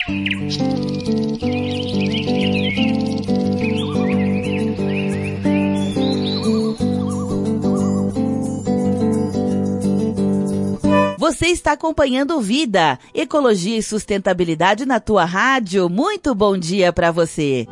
Você está acompanhando Vida, Ecologia e Sustentabilidade na tua rádio. Muito bom dia para você.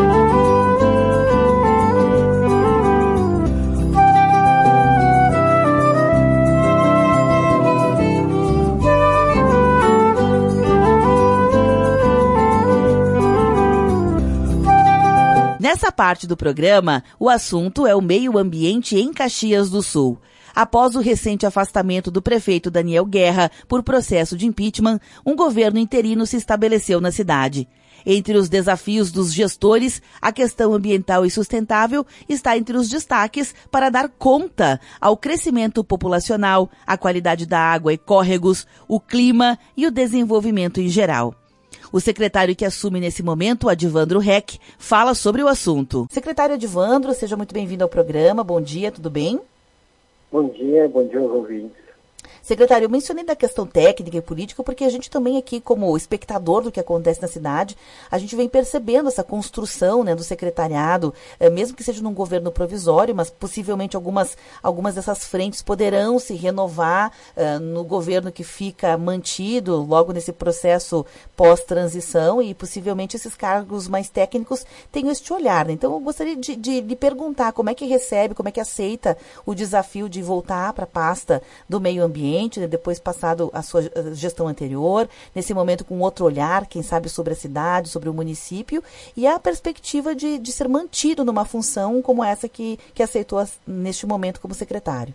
Nessa parte do programa, o assunto é o meio ambiente em Caxias do Sul. Após o recente afastamento do prefeito Daniel Guerra por processo de impeachment, um governo interino se estabeleceu na cidade. Entre os desafios dos gestores, a questão ambiental e sustentável está entre os destaques para dar conta ao crescimento populacional, à qualidade da água e córregos, o clima e o desenvolvimento em geral. O secretário que assume nesse momento, Adivandro Reck, fala sobre o assunto. Secretário Adivandro, seja muito bem-vindo ao programa. Bom dia, tudo bem? Bom dia aos ouvintes. Secretário, eu mencionei da questão técnica e política porque a gente também aqui, como espectador do que acontece na cidade, a gente vem percebendo essa construção, né, do secretariado, mesmo que seja num governo provisório, mas possivelmente algumas dessas frentes poderão se renovar no governo que fica mantido logo nesse processo pós-transição e possivelmente esses cargos mais técnicos tenham este olhar, né? Então eu gostaria de lhe perguntar como é que recebe, como é que aceita o desafio de voltar para a pasta do meio ambiente, depois passado a sua gestão anterior, nesse momento com outro olhar, quem sabe sobre a cidade, sobre o município, e a perspectiva de ser mantido numa função como essa que aceitou neste momento como secretário.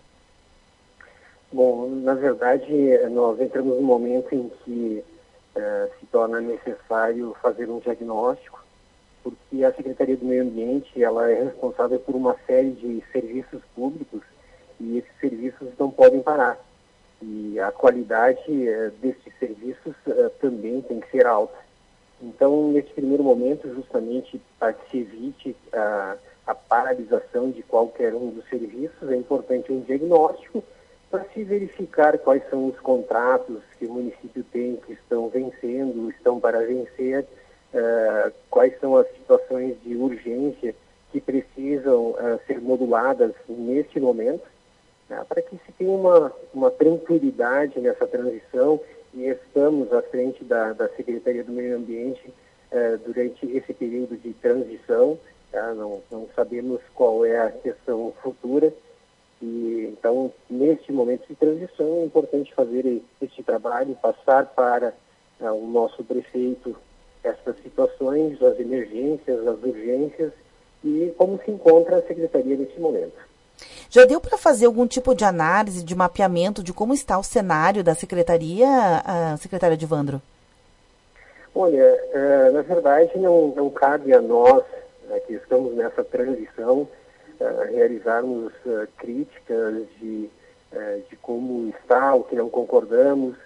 Bom, na verdade, nós entramos num momento em que se torna necessário fazer um diagnóstico, porque a Secretaria do Meio Ambiente ela é responsável por uma série de serviços públicos e esses serviços não podem parar. E a qualidade desses serviços também tem que ser alta. Então, nesse primeiro momento, justamente para que se evite a paralisação de qualquer um dos serviços, é importante um diagnóstico para se verificar quais são os contratos que o município tem que estão vencendo, estão para vencer, quais são as situações de urgência que precisam ser moduladas neste momento, para que se tenha uma tranquilidade nessa transição, e estamos à frente da Secretaria do Meio Ambiente durante esse período de transição, não sabemos qual é a questão futura, e então neste momento de transição é importante fazer este trabalho, passar para o nosso prefeito essas situações, as emergências, as urgências e como se encontra a Secretaria neste momento. Já deu para fazer algum tipo de análise, de mapeamento de como está o cenário da secretaria, secretária Adivandro? Olha, na verdade não cabe a nós, que estamos nessa transição, realizarmos críticas de como está, o que não concordamos.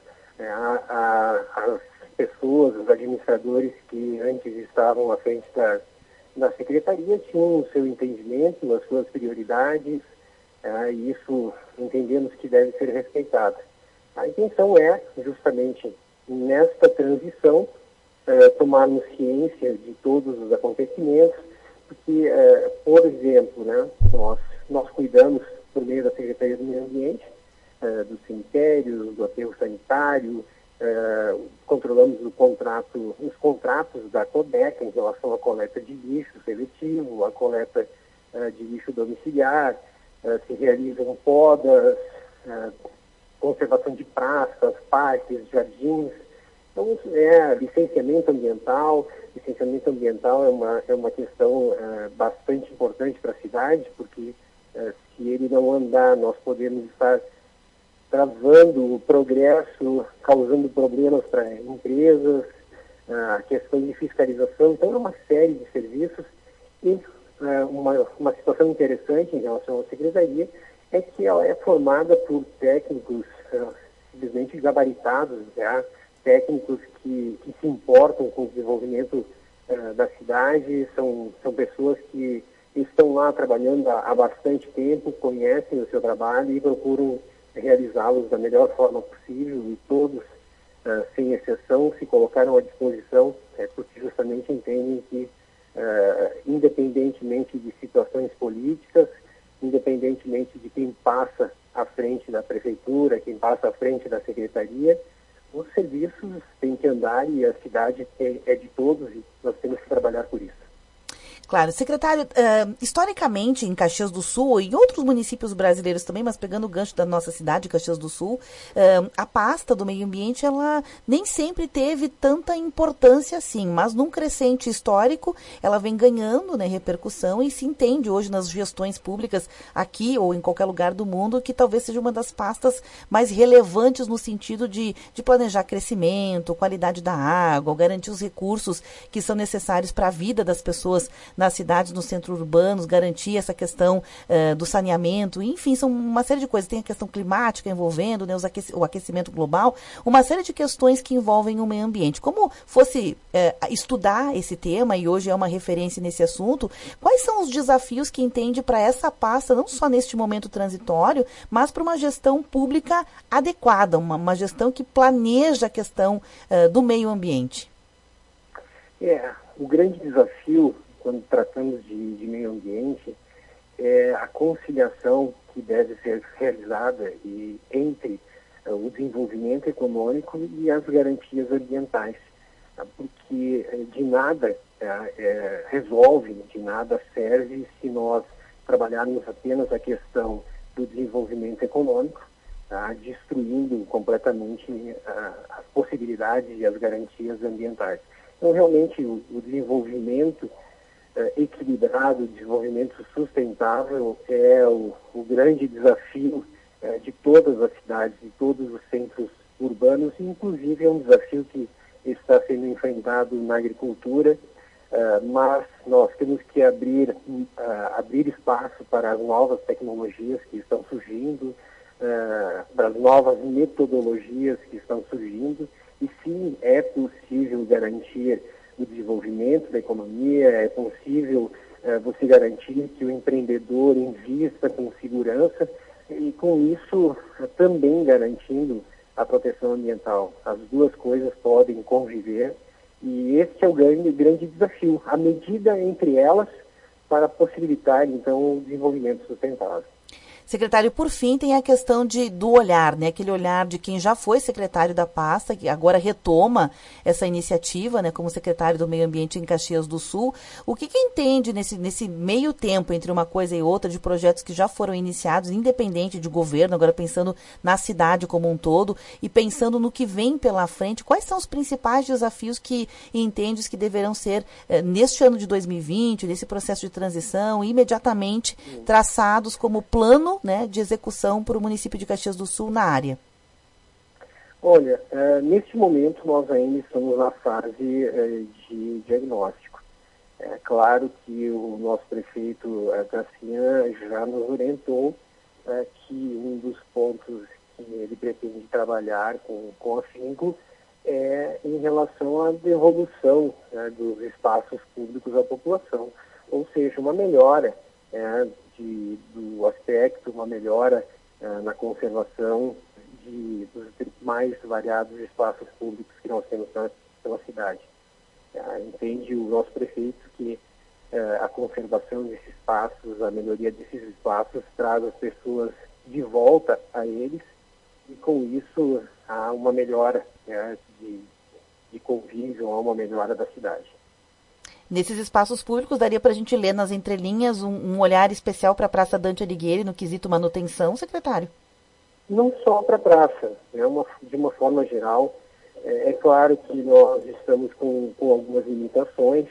As pessoas, os administradores que antes estavam à frente da secretaria tinham o seu entendimento, as suas prioridades, e isso entendemos que deve ser respeitado. A intenção é, justamente nesta transição, tomarmos ciência de todos os acontecimentos, porque, por exemplo, nós cuidamos, por meio da Secretaria do Meio Ambiente, dos cemitérios, do aterro sanitário, controlamos os contratos da CODECA em relação à coleta de lixo seletivo, à coleta de lixo domiciliar, se realizam podas, conservação de praças, parques, jardins. Então, licenciamento ambiental. Licenciamento ambiental é uma questão bastante importante para a cidade, porque se ele não andar, nós podemos estar travando o progresso, causando problemas para empresas, a questão de fiscalização. Então, é uma série de serviços. E uma situação interessante em relação à secretaria é que ela é formada por técnicos simplesmente gabaritados, técnicos que se importam com o desenvolvimento da cidade, são pessoas que estão lá trabalhando há bastante tempo, conhecem o seu trabalho e procuram realizá-los da melhor forma possível, e todos sem exceção, se colocaram à disposição, porque justamente entendem que, independentemente de situações políticas, independentemente de quem passa à frente da prefeitura, quem passa à frente da secretaria, os serviços têm que andar e a cidade é de todos e nós temos que trabalhar por isso. Claro, secretário, historicamente em Caxias do Sul e em outros municípios brasileiros também, mas pegando o gancho da nossa cidade, Caxias do Sul, a pasta do meio ambiente, ela nem sempre teve tanta importância assim, mas num crescente histórico, ela vem ganhando, né, repercussão e se entende hoje nas gestões públicas aqui ou em qualquer lugar do mundo que talvez seja uma das pastas mais relevantes no sentido de planejar crescimento, qualidade da água, garantir os recursos que são necessários para a vida das pessoas nas cidades, nos centros urbanos, garantir essa questão do saneamento, enfim, são uma série de coisas. Tem a questão climática envolvendo, né, o aquecimento global, uma série de questões que envolvem o meio ambiente. Como fosse estudar esse tema, e hoje é uma referência nesse assunto, quais são os desafios que entende para essa pasta, não só neste momento transitório, mas para uma gestão pública adequada, uma gestão que planeja a questão do meio ambiente? O grande desafio quando tratamos de meio ambiente, é a conciliação que deve ser realizada entre o desenvolvimento econômico e as garantias ambientais, porque de nada resolve, de nada serve se nós trabalharmos apenas a questão do desenvolvimento econômico, destruindo completamente as possibilidades e as garantias ambientais. Então, realmente, o desenvolvimento equilibrado, desenvolvimento sustentável é o grande desafio de todas as cidades, de todos os centros urbanos, inclusive é um desafio que está sendo enfrentado na agricultura, mas nós temos que abrir espaço para as novas tecnologias que estão surgindo, para as novas metodologias que estão surgindo, e sim, é possível garantir o desenvolvimento da economia, é possível você garantir que o empreendedor invista com segurança e, com isso, também garantindo a proteção ambiental. As duas coisas podem conviver e esse é o grande desafio, a medida entre elas para possibilitar, então, o desenvolvimento sustentável. Secretário, por fim, tem a questão do olhar, né? Aquele olhar de quem já foi secretário da pasta, que agora retoma essa iniciativa, né? Como secretário do Meio Ambiente em Caxias do Sul. O que entende nesse meio tempo entre uma coisa e outra de projetos que já foram iniciados, independente de governo, agora pensando na cidade como um todo e pensando no que vem pela frente, quais são os principais desafios que entendes que deverão ser, neste ano de 2020, nesse processo de transição, imediatamente traçados como plano, né, de execução para o município de Caxias do Sul na área? Olha, neste momento nós ainda estamos na fase de diagnóstico. É claro que o nosso prefeito Garcia já nos orientou que um dos pontos que ele pretende trabalhar com afinco é em relação à devolução dos espaços públicos à população, ou seja, uma melhora do aspecto, uma melhora na conservação dos mais variados espaços públicos que nós temos pela cidade. Entende o nosso prefeito que a conservação desses espaços, a melhoria desses espaços traz as pessoas de volta a eles e com isso há uma melhora de convívio, há uma melhora da cidade. Nesses espaços públicos, daria para a gente ler nas entrelinhas um olhar especial para a Praça Dante Alighieri no quesito manutenção, secretário? Não só para a praça, de uma forma geral. É claro que nós estamos com algumas limitações.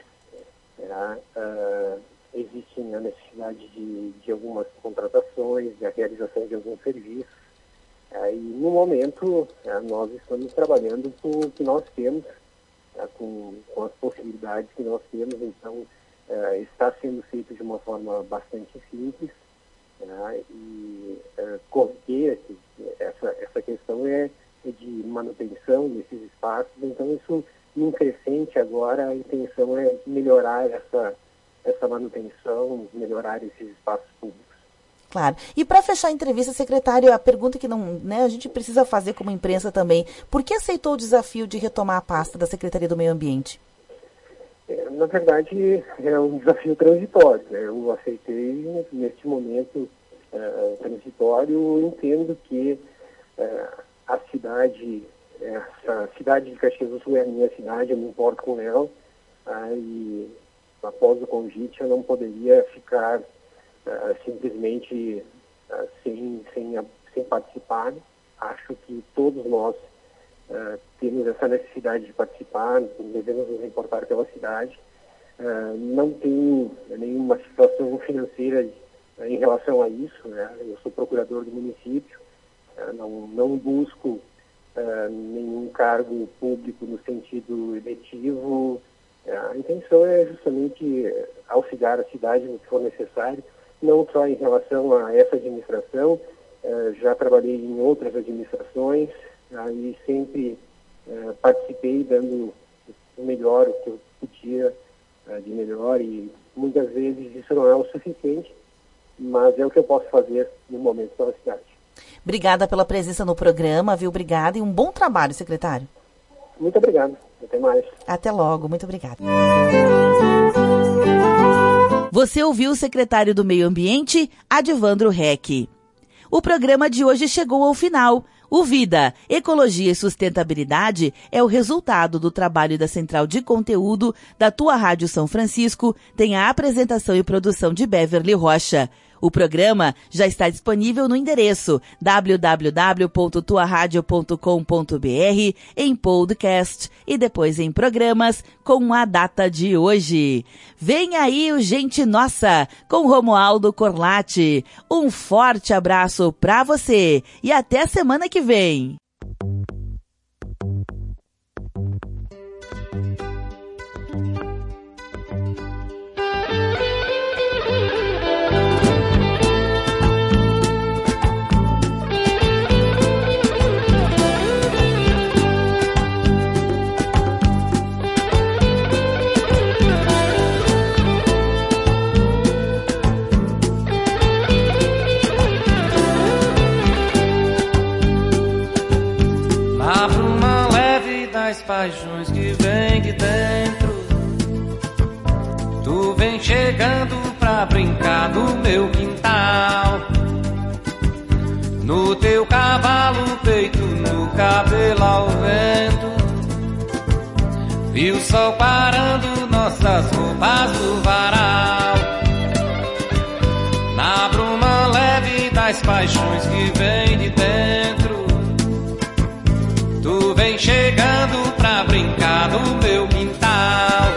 Existe a necessidade de algumas contratações, de realização de alguns serviços. E no momento, nós estamos trabalhando com o que nós temos, com as possibilidades que nós temos, então está sendo feito de uma forma bastante simples, e corriger essa questão é de manutenção desses espaços, então isso em crescente agora a intenção é melhorar essa manutenção, melhorar esses espaços públicos. Claro. E para fechar a entrevista, secretário, a pergunta que não, né, a gente precisa fazer como imprensa também, por que aceitou o desafio de retomar a pasta da Secretaria do Meio Ambiente? Na verdade, é um desafio transitório, né? Eu aceitei neste momento transitório, entendo que essa cidade de Caxias do Sul é a minha cidade, eu me importo com ela, e após o convite eu não poderia ficar simplesmente sem participar. Acho que todos nós temos essa necessidade de participar, devemos nos importar pela cidade. Não tenho nenhuma situação financeira em relação a isso, né? Eu sou procurador do município, não busco nenhum cargo público no sentido eletivo. A intenção é justamente auxiliar a cidade no que for necessário, não só em relação a essa administração, já trabalhei em outras administrações, e sempre participei dando o melhor, o que eu podia de melhor, e muitas vezes isso não é o suficiente, mas é o que eu posso fazer no momento pela cidade. Obrigada pela presença no programa, viu? Obrigada e um bom trabalho, secretário. Muito obrigado. Até mais. Até logo. Muito obrigada. Você ouviu o secretário do Meio Ambiente, Adivandro Reck. O programa de hoje chegou ao final. O Vida, Ecologia e Sustentabilidade é o resultado do trabalho da Central de Conteúdo da Tua Rádio São Francisco, tem a apresentação e produção de Beverly Rocha. O programa já está disponível no endereço www.tuaradio.com.br, em podcast e depois em programas com a data de hoje. Vem aí o Gente Nossa, com Romualdo Corlatti. Um forte abraço para você e até semana que vem. As paixões que vem de dentro, tu vem chegando pra brincar no meu quintal, no teu cavalo peito, no cabelo ao vento, vi o sol parando nossas roupas no varal, na bruma leve das paixões que vem de dentro, tu vem chegando pra brincar no meu quintal,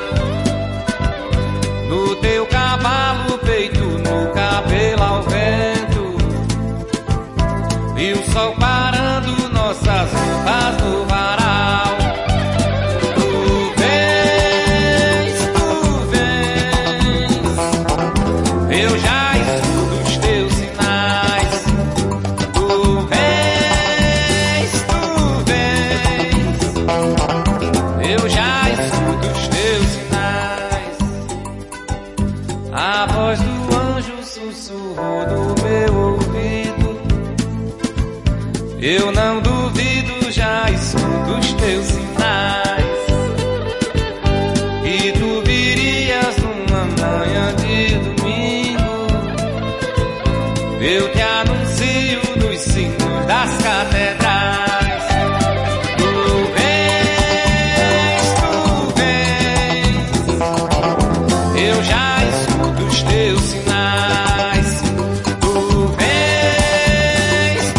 no teu cavalo peito, no cabelo ao vento, e o sol parando nossas roupas no varal. Tu vens, eu já escuto os teus sinais. Eu já escuto os teus sinais. A voz do anjo sussurrou no meu ouvido. Eu não duvido, já escuto os teus sinais. E tu virias numa manhã de domingo. Eu te anuncio nos sinos das catedrais. Eu já escuto os teus sinais. Tu vens,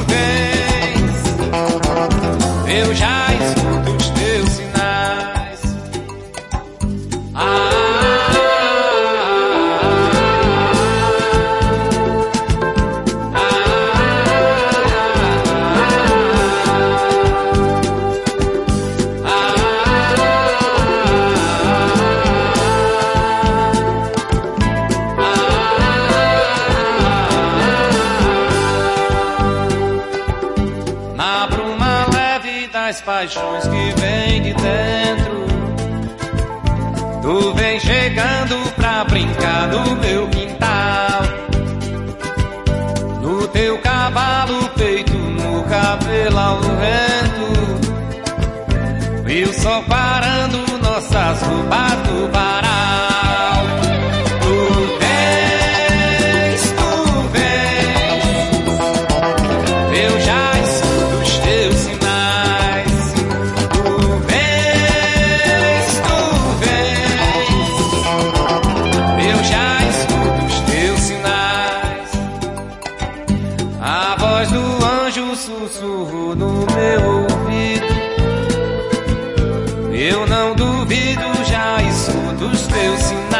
eu já escuto os teus sinais. As paixões que vem de dentro, tu vem chegando pra brincar no meu quintal, sol parando nossas roupas do varal. Tu vens, eu já escuto os teus sinais. Tu vens, eu já escuto os teus sinais. A voz do anjo sussurrou no meu ouvido. Eu não duvido, já escuto os teus sinais.